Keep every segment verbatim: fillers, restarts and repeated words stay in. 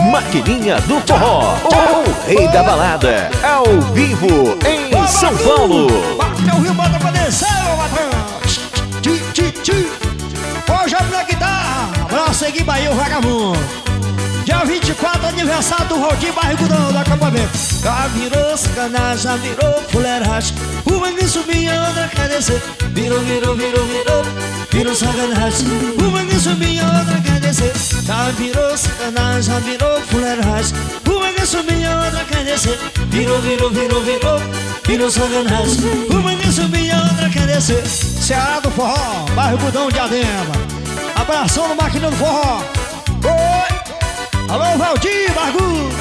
Maquininha do Forró, o rei da balada, ao vivo em São Paulo. Bate o Rio, bota pra descer, ô patrão. Ti, ti, ti. Hoje é na guitarra, abraço aqui, Bahia, o vagabundo. Dia vinte e quatro, aniversário do Rodinho Barrigudão do acampamento. Já virou sacanagem, já virou fuleiragem. Uma que subia, outra quer descer. Virou, virou, virou, virou, virou sacanagem. Uma que subia, outra quer descer. Já virou sacanagem, já virou fuleiragem. Uma que subia, outra quer descer. Virou, virou, virou, virou, virou sacanagem. Uma que subia, outra quer descer. Ceará do Forró, Barrigudão de Adema. Abração no Maquininha do Forró. Oi! Alô, Valdir, Bargu!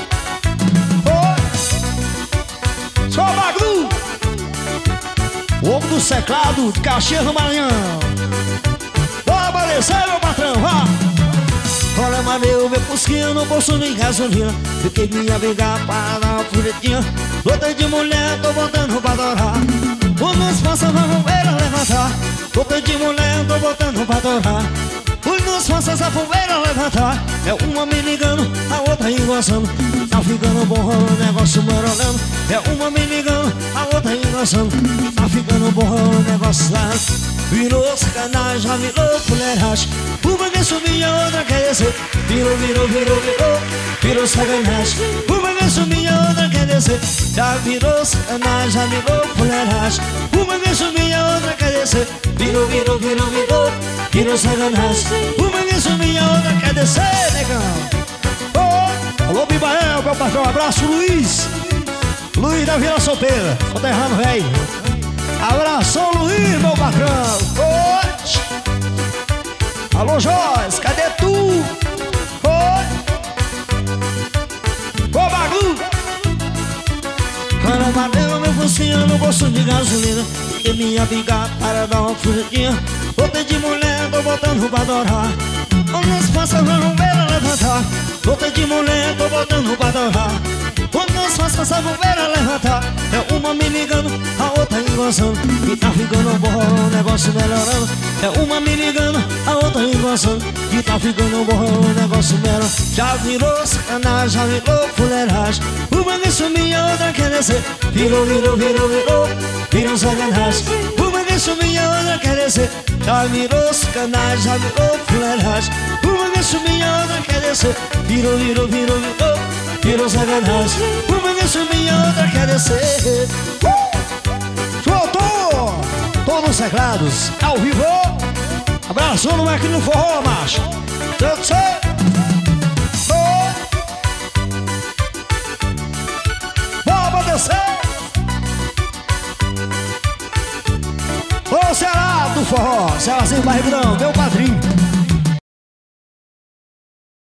Oi! Sou o Bargu! O homem do teclado de Caxias do Maranhão. Bora aparecer, meu patrão, vá! Olha, Maneu, meu fusquinha no bolso de gasolina. Fiquei minha briga para dar uma furetinha. Gostei de mulher, tô botando pra adorar. Quando façam, vamos ver ela levantar. Gostei de mulher, tô botando pra adorar. Os nos faças a poeira levantar. É uma me ligando, a outra engrossando. Tá ficando bom, o negócio marolando. É uma me ligando, a outra engrossando. Tá ficando bom, o negócio lá. Virou sacanagem, já virou fuleiragem. Uma que subia, a outra quer descer. Virou, virou, virou, virou, virou sacanagem. Uma que subia, a outra quer descer. Já virou sacanagem, já virou fuleiragem. Uma que subia, a outra quer descer. Virou, virou, virou, virou, virou sacanagem. Uma que subia, a outra quer descer, negão. Oh! Alô, Bibael, meu patrão, abraço, Luiz. Luiz da Vila Solteira, conterrâneo velho. Abração, Luiz, meu patrão. Oh! Alô, Joyce, cadê tu? Oi! Ô, Bagu! Caramba, deu meu focinho no bolso de gasolina. E minha biga para dar uma fugidinha. Botei de mulher, tô botando pra adorar. Quando as faças vão ver ela levantar. Botei de mulher, tô botando pra adorar. Quando as faças vão ver ela levantar. É uma me ligando, a outra engrossando. E tá ficando bom, o negócio melhorando. É uma me ligando, a outra engrossando. E tá ficando bom, o negócio melhorando. Já virou sacanagem, já virou fuleiragem. Uma que sumia, a outra quer descer. Virou, virou, virou, virou, virou sacanagem. Uma que sumia, a outra quer descer. Já virou sacanagem, já virou fuleiragem. Uma que sumia, a outra quer descer. Virou, virou, virou, virou, virou sacanagem. Uma que sumia, a outra quer descer. Soltou! Todos os teclados, ao vivo. Abraço no Maquininha do Forró, macho. Eu sei. Vamos descer. Ô, Ceará do Forró, Cearazinho Barrigudão, meu padrinho.